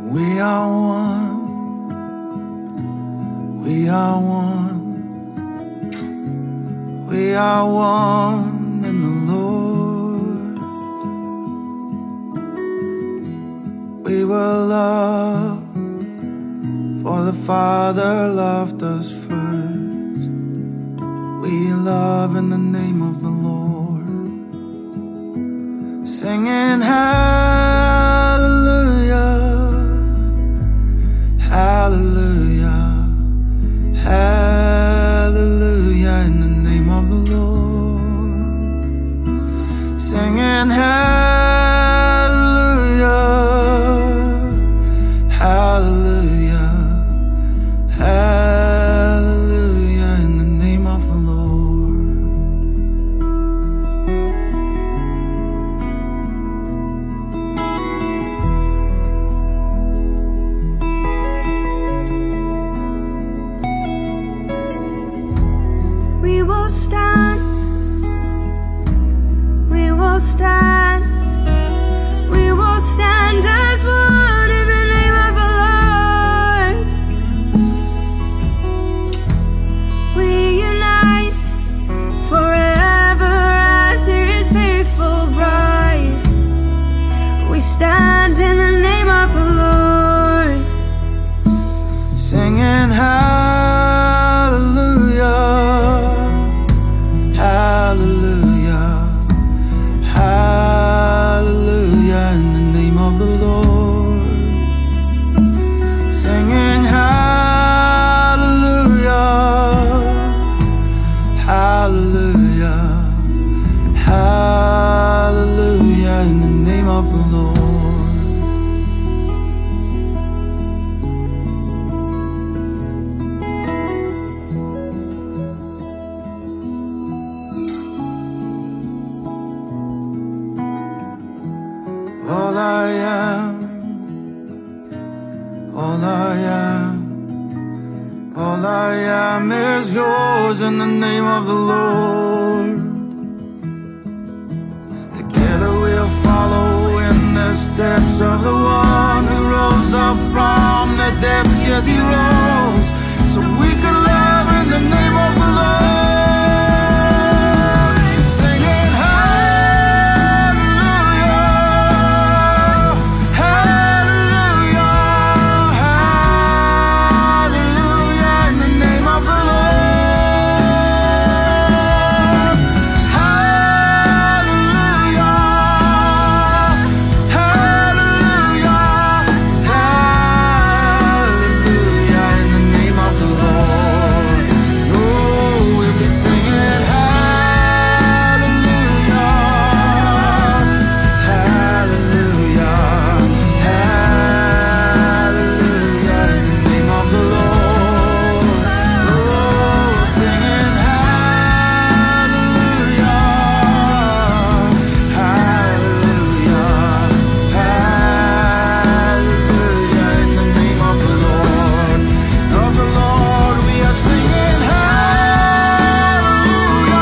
We are one. We are one. We are one in the Lord. We were loved, for the Father loved us first. We love in the name of the Lord, singing hallelujah, hallelujah, hallelujah, in the name of the Lord, singing hallelujah, hallelujah, hallelujah, in the name of the Lord. We will stand, we will stand, we will stand as one in the name of the Lord. We unite forever as His faithful bride. We stand in the name of the Lord, Singing hallelujah, hallelujah, hallelujah, in the name of the Lord. Singing hallelujah, hallelujah, hallelujah, in the name of the Lord. All I am, all I am, all I am is yours in the name of the Lord. Together we'll follow in the steps of the one who rose up from the depths. Yes, he rose so we could love in the name of the Lord. Singing hallelujah, hallelujah, hallelujah, in the name of the Lord. Hallelujah, hallelujah, hallelujah, in the name of the Lord. Oh, we'll be singing hallelujah, hallelujah, hallelujah, in the name of the Lord. Oh, singing hallelujah, hallelujah, hallelujah, in the name of the Lord. Of the Lord, we are singing hallelujah,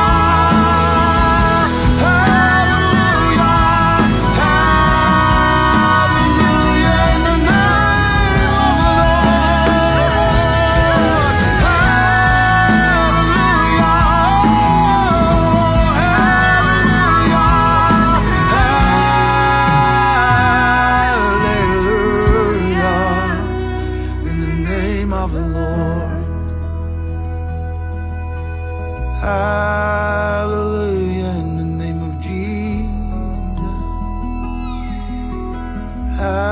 hallelujah, hallelujah, in the name of the Hallelujah, in the name of the Lord. Hallelujah, in the name of Jesus.